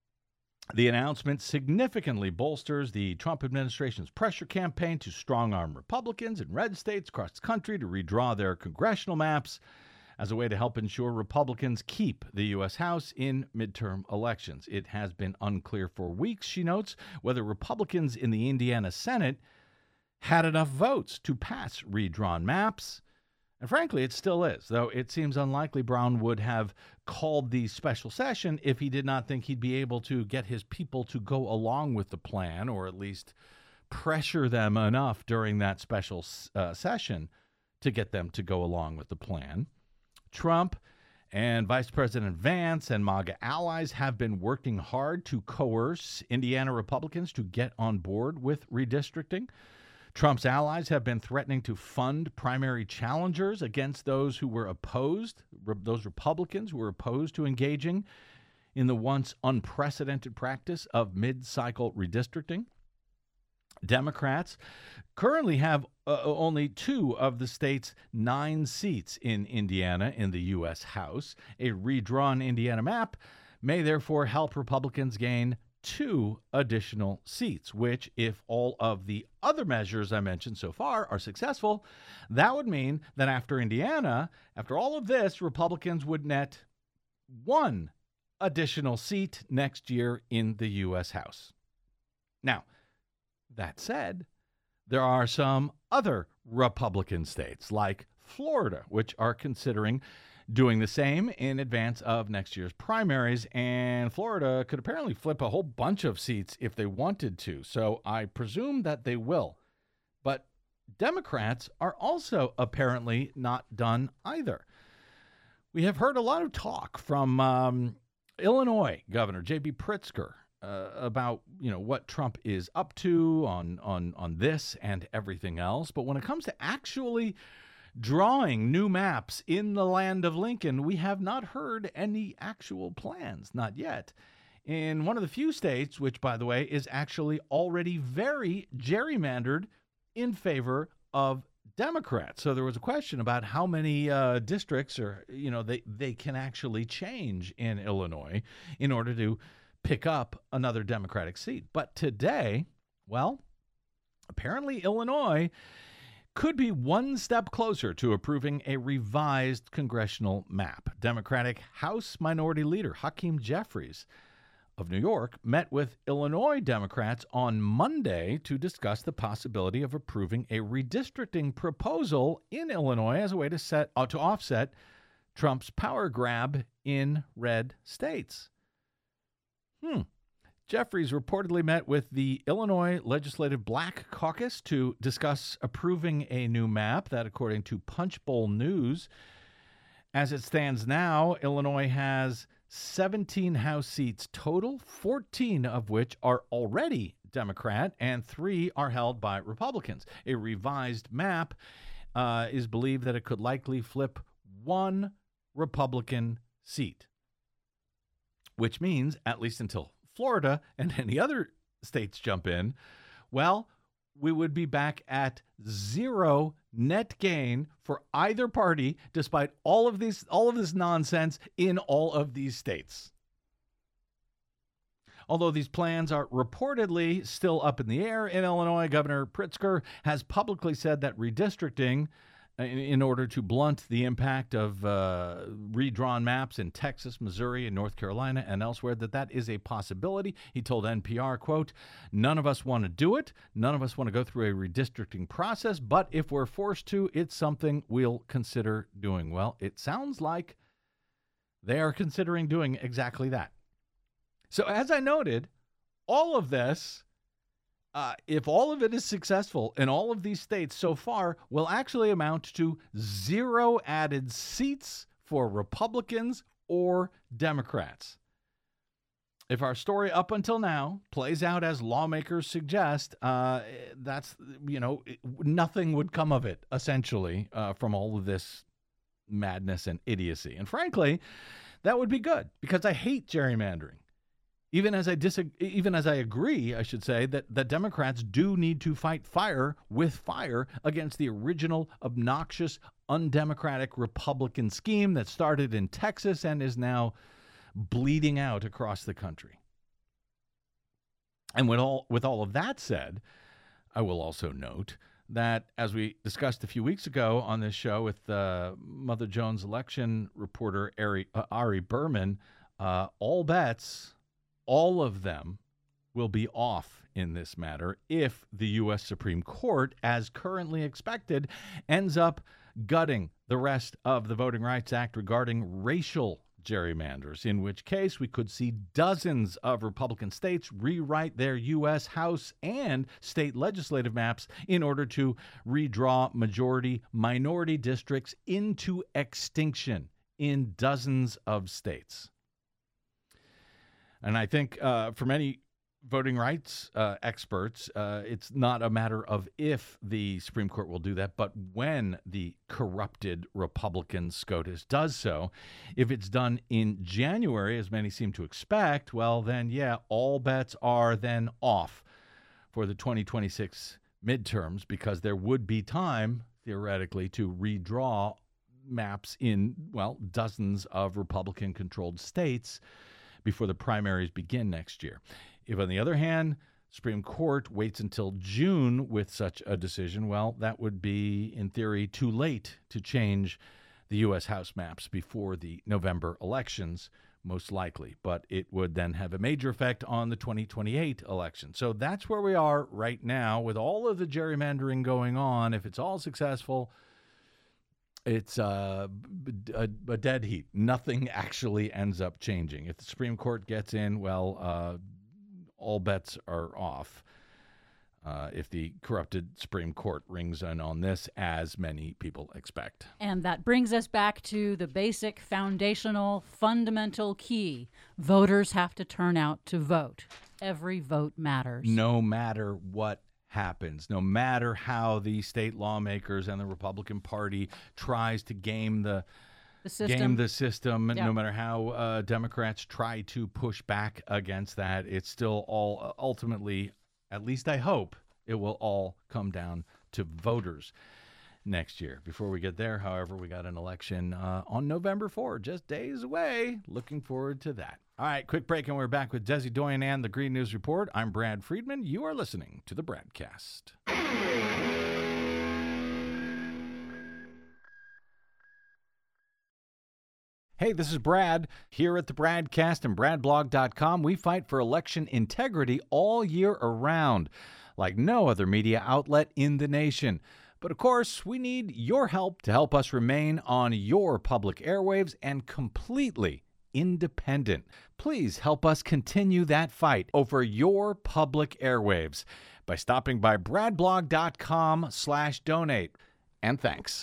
Speaker 2: The announcement significantly bolsters the Trump administration's pressure campaign to strong-arm Republicans in red states across the country to redraw their congressional maps as a way to help ensure Republicans keep the U S House in midterm elections. It has been unclear for weeks, she notes, whether Republicans in the Indiana Senate had enough votes to pass redrawn maps. And frankly, it still is, though it seems unlikely Brown would have called the special session if he did not think he'd be able to get his people to go along with the plan, or at least pressure them enough during that special uh, session to get them to go along with the plan. Trump and Vice President Vance and MAGA allies have been working hard to coerce Indiana Republicans to get on board with redistricting. Trump's allies have been threatening to fund primary challengers against those who were opposed, re- those Republicans who were opposed to engaging in the once unprecedented practice of mid-cycle redistricting. Democrats currently have uh, only two of the state's nine seats in Indiana in the U S House. A redrawn Indiana map may therefore help Republicans gain two additional seats, which, if all of the other measures I mentioned so far are successful, that would mean that after Indiana, after all of this, Republicans would net one additional seat next year in the U S House. Now, that said, there are some other Republican states, like Florida, which are considering doing the same in advance of next year's primaries, and Florida could apparently flip a whole bunch of seats if they wanted to, so I presume that they will. But Democrats are also apparently not done either. We have heard a lot of talk from um, Illinois Governor J B Pritzker uh, about, you know, what Trump is up to on, on, on this and everything else, but when it comes to actually drawing new maps in the land of Lincoln, we have not heard any actual plans, not yet. in one of the few states, which, by the way, is actually already very gerrymandered in favor of Democrats. So there was a question about how many uh, districts or, you know, they, they can actually change in Illinois in order to pick up another Democratic seat. But today, well, apparently Illinois could be one step closer to approving a revised congressional map. Democratic House Minority Leader Hakeem Jeffries of New York met with Illinois Democrats on Monday to discuss the possibility of approving a redistricting proposal in Illinois as a way to set uh, to offset Trump's power grab in red states. Hmm. Jeffries reportedly met with the Illinois Legislative Black Caucus to discuss approving a new map that, according to Punchbowl News, as it stands now, Illinois has seventeen House seats total, fourteen of which are already Democrat and three are held by Republicans. A revised map uh, is believed that it could likely flip one Republican seat, which means, at least until Florida and any other states jump in, well, we would be back at zero net gain for either party, despite all of these, all of this nonsense in all of these states. Although these plans are reportedly still up in the air in Illinois, Governor Pritzker has publicly said that redistricting, in, in order to blunt the impact of uh, redrawn maps in Texas, Missouri, and North Carolina and elsewhere, that that is a possibility. He told N P R, quote, "None of us want to do it. None of us want to go through a redistricting process. But if we're forced to, it's something we'll consider doing." Well, it sounds like they are considering doing exactly that. So as I noted, all of this, Uh, if all of it is successful in all of these states so far, will actually amount to zero added seats for Republicans or Democrats. If our story up until now plays out as lawmakers suggest, uh, that's, you know, nothing would come of it, essentially, uh, from all of this madness and idiocy. And frankly, that would be good, because I hate gerrymandering. Even as I disag- even as I agree, I should say, that, that Democrats do need to fight fire with fire against the original obnoxious, undemocratic Republican scheme that started in Texas and is now bleeding out across the country. And with all with all of that said, I will also note that, as we discussed a few weeks ago on this show with uh, Mother Jones election reporter Ari, uh, Ari Berman, uh, all bets, all of them, will be off in this matter if the U S Supreme Court, as currently expected, ends up gutting the rest of the Voting Rights Act regarding racial gerrymanders, in which case we could see dozens of Republican states rewrite their U S House and state legislative maps in order to redraw majority-minority districts into extinction in dozens of states. And I think uh, for many voting rights uh, experts, uh, it's not a matter of if the Supreme Court will do that, but when the corrupted Republican SCOTUS does so. If it's done in January, as many seem to expect, well, then, yeah, all bets are then off for the twenty twenty-six midterms, because there would be time, theoretically, to redraw maps in, well, dozens of Republican-controlled states before the primaries begin next year. If, on the other hand, Supreme Court waits until June with such a decision, well, that would be, in theory, too late to change the U S House maps before the November elections, most likely. But it would then have a major effect on the twenty twenty-eight election. So that's where we are right now with all of the gerrymandering going on. If it's all successful, it's uh, a, a dead heat. Nothing actually ends up changing. If the Supreme Court gets in, well, uh, all bets are off. Uh, if the corrupted Supreme Court rings in on this, as many people expect.
Speaker 4: And that brings us back to the basic, foundational, fundamental key. Voters have to turn out to vote. Every vote matters.
Speaker 2: No matter what happens, no matter how the state lawmakers and the Republican Party tries to game the
Speaker 4: the system.
Speaker 2: game the system.
Speaker 4: Yeah.
Speaker 2: No matter how uh, Democrats try to push back against that, it's still all uh, ultimately, at least I hope, it will all come down to voters next year. Before we get there, however, we got an election uh, on November fourth, just days away. Looking forward to that. All right, quick break, and we're back with Desi Doyen and the Green News Report. I'm Brad Friedman. You are listening to the Bradcast. Hey, this is Brad. Here at the Bradcast and brad blog dot com, we fight for election integrity all year around, like no other media outlet in the nation. But of course, we need your help to help us remain on your public airwaves and completely independent. Please help us continue that fight over your public airwaves by stopping by brad blog dot com slash donate. And thanks.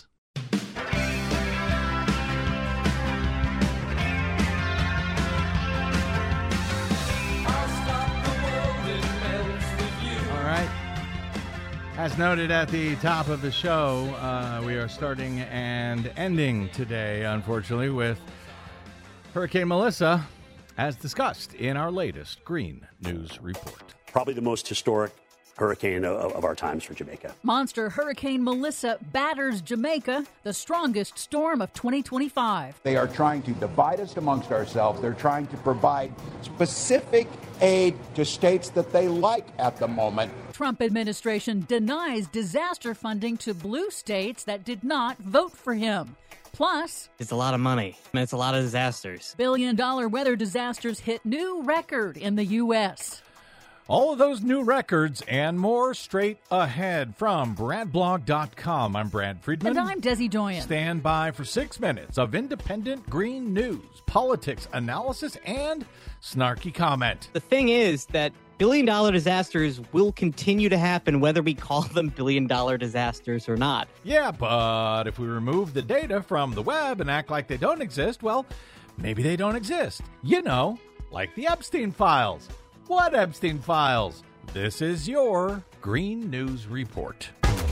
Speaker 2: As noted at the top of the show, uh, we are starting and ending today, unfortunately, with Hurricane Melissa, as discussed in our latest Green News Report.
Speaker 6: Probably the most historic hurricane of, of our times for Jamaica.
Speaker 4: Monster Hurricane Melissa batters Jamaica, the strongest storm of twenty twenty-five.
Speaker 7: They are trying to divide us amongst ourselves. They're trying to provide specific aid to states that they like at the moment.
Speaker 4: Trump administration denies disaster funding to blue states that did not vote for him. Plus,
Speaker 8: it's a lot of money, and it's a lot of disasters.
Speaker 4: Billion-dollar weather disasters hit new record in the U S
Speaker 2: All of those new records and more straight ahead from brad blog dot com. I'm Brad Friedman.
Speaker 4: And I'm Desi Doyen.
Speaker 2: Stand by for six minutes of independent green news, politics, analysis, and snarky comment.
Speaker 8: The thing is that billion-dollar disasters will continue to happen whether we call them billion-dollar disasters or not.
Speaker 2: Yeah, but if we remove the data from the web and act like they don't exist, well, maybe they don't exist. You know, like the Epstein files. What Epstein files? This is your Green News Report.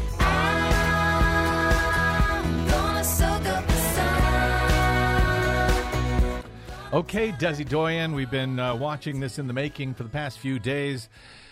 Speaker 2: Okay, Desi Doyen, we've been uh, watching this in the making for the past few days.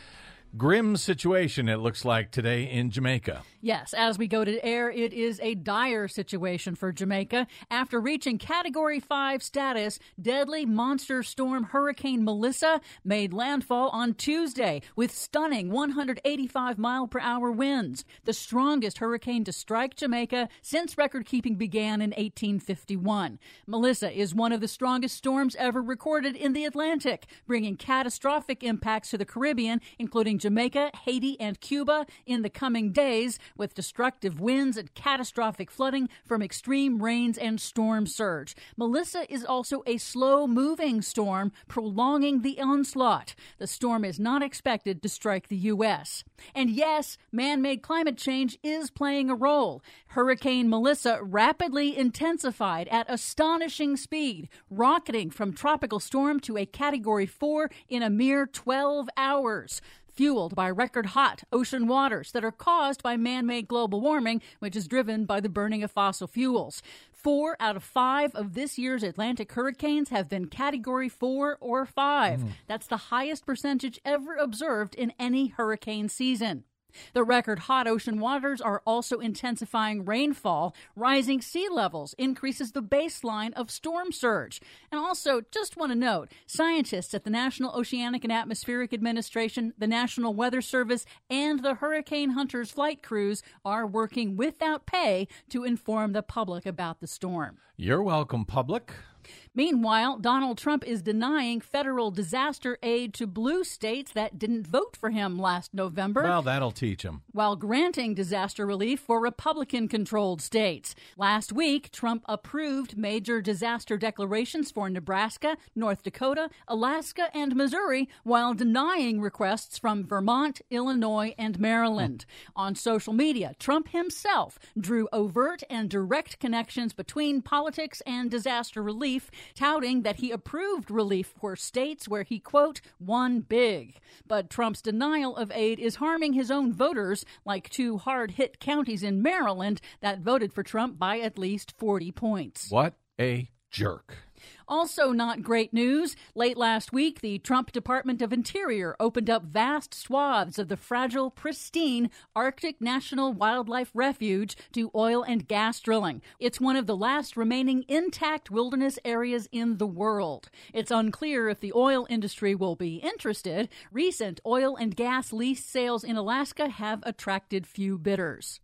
Speaker 2: Grim situation, it looks like, today in Jamaica.
Speaker 4: Yes, as we go to air, it is a dire situation for Jamaica. After reaching Category five status, deadly monster storm Hurricane Melissa made landfall on Tuesday with stunning one hundred eighty-five mile per hour winds, the strongest hurricane to strike Jamaica since record-keeping began in eighteen fifty-one. Melissa is one of the strongest storms ever recorded in the Atlantic, bringing catastrophic impacts to the Caribbean, including Jamaica, Haiti, and Cuba in the coming days, with destructive winds and catastrophic flooding from extreme rains and storm surge. Melissa is also a slow-moving storm, prolonging the onslaught. The storm is not expected to strike the U S. And yes, man-made climate change is playing a role. Hurricane Melissa rapidly intensified at astonishing speed, rocketing from tropical storm to a Category four in a mere twelve hours. Fueled by record-hot ocean waters that are caused by man-made global warming, which is driven by the burning of fossil fuels. Four out of five of this year's Atlantic hurricanes have been Category four or five. Mm. That's the highest percentage ever observed in any hurricane season. The record hot ocean waters are also intensifying rainfall. Rising sea levels increases the baseline of storm surge. And also, just want to note, scientists at the National Oceanic and Atmospheric Administration, the National Weather Service, and the Hurricane Hunters flight crews are working without pay to inform the public about the storm.
Speaker 2: You're welcome, public.
Speaker 4: Meanwhile, Donald Trump is denying federal disaster aid to blue states that didn't vote for him last November.
Speaker 2: Well, that'll teach him.
Speaker 4: While granting disaster relief for Republican-controlled states. Last week, Trump approved major disaster declarations for Nebraska, North Dakota, Alaska, and Missouri, while denying requests from Vermont, Illinois, and Maryland. Hmm. On social media, Trump himself drew overt and direct connections between politics and disaster relief, touting that he approved relief for states where he, quote, won big. But Trump's denial of aid is harming his own voters, like two hard-hit counties in Maryland that voted for Trump by at least forty points.
Speaker 2: What? a jerk.
Speaker 4: Also not great news. Late last week, the Trump Department of Interior opened up vast swaths of the fragile, pristine Arctic National Wildlife Refuge to oil and gas drilling. It's one of the last remaining intact wilderness areas in the world. It's unclear if the oil industry will be interested. Recent oil and gas lease sales in Alaska have attracted few bidders.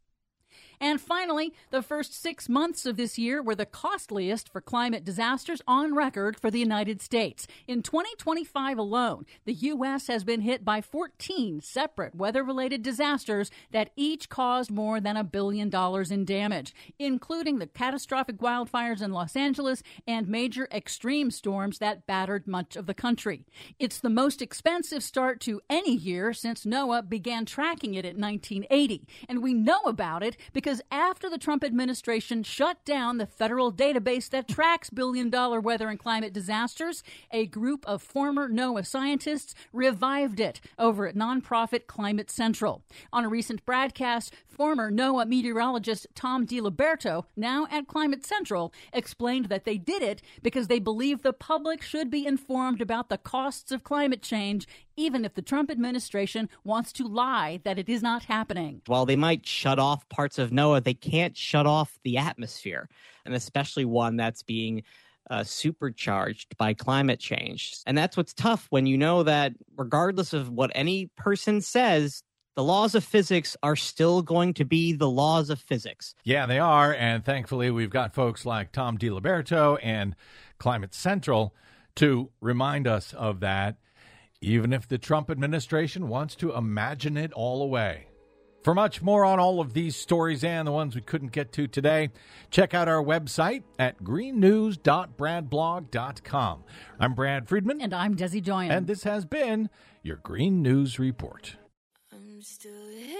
Speaker 4: And finally, the first six months of this year were the costliest for climate disasters on record for the United States. In twenty twenty-five alone, the U S has been hit by fourteen separate weather-related disasters that each caused more than a billion dollars in damage, including the catastrophic wildfires in Los Angeles and major extreme storms that battered much of the country. It's the most expensive start to any year since NOAA began tracking it in nineteen eighty, and we know about it because Because after the Trump administration shut down the federal database that tracks billion-dollar weather and climate disasters, a group of former NOAA scientists revived it over at nonprofit Climate Central. On a recent broadcast, former NOAA meteorologist Tom DiLiberto, now at Climate Central, explained that they did it because they believe the public should be informed about the costs of climate change, even if the Trump administration wants to lie that it is not happening.
Speaker 8: While they might shut off parts of NOAA, they can't shut off the atmosphere, and especially one that's being uh, supercharged by climate change. And that's what's tough when you know that regardless of what any person says, the laws of physics are still going to be the laws of physics.
Speaker 2: Yeah, they are. And thankfully, we've got folks like Tom DiLiberto and Climate Central to remind us of that, even if the Trump administration wants to imagine it all away. For much more on all of these stories and the ones we couldn't get to today, check out our website at green news dot brad blog dot com. I'm Brad Friedman.
Speaker 4: And I'm Desi Doyen.
Speaker 2: And this has been your Green News Report.
Speaker 9: I'm still here.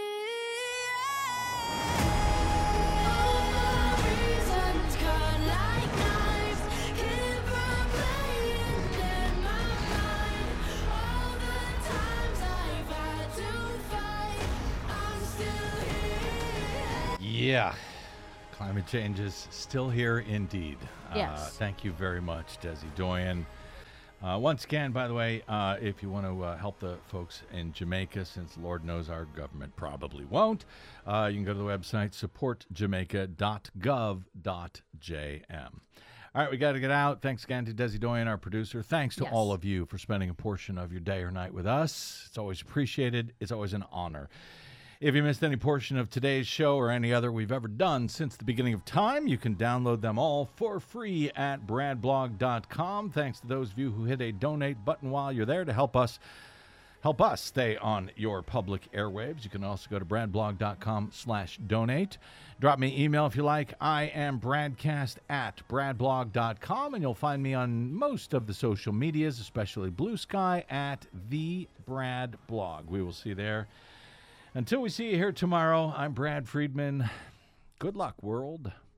Speaker 2: Yeah, climate change is still here indeed.
Speaker 4: Yes.
Speaker 2: Uh, thank you very much, Desi Doyen. Uh, once again, by the way, uh, if you want to uh, help the folks in Jamaica, since Lord knows our government probably won't, uh, you can go to the website support jamaica dot gov dot j m. All right, we got to get out. Thanks again to Desi Doyen, our producer. Thanks to
Speaker 4: Yes.
Speaker 2: all of you for spending a portion of your day or night with us. It's always appreciated. It's always an honor. If you missed any portion of today's show or any other we've ever done since the beginning of time, you can download them all for free at brad blog dot com. Thanks to those of you who hit a donate button while you're there to help us help us stay on your public airwaves. You can also go to brad blog dot com slash donate. Drop me an email if you like. I am Bradcast at brad blog dot com, and you'll find me on most of the social medias, especially Blue Sky, at the Brad Blog. We will see you there. Until we see you here tomorrow, I'm Brad Friedman. Good luck, world.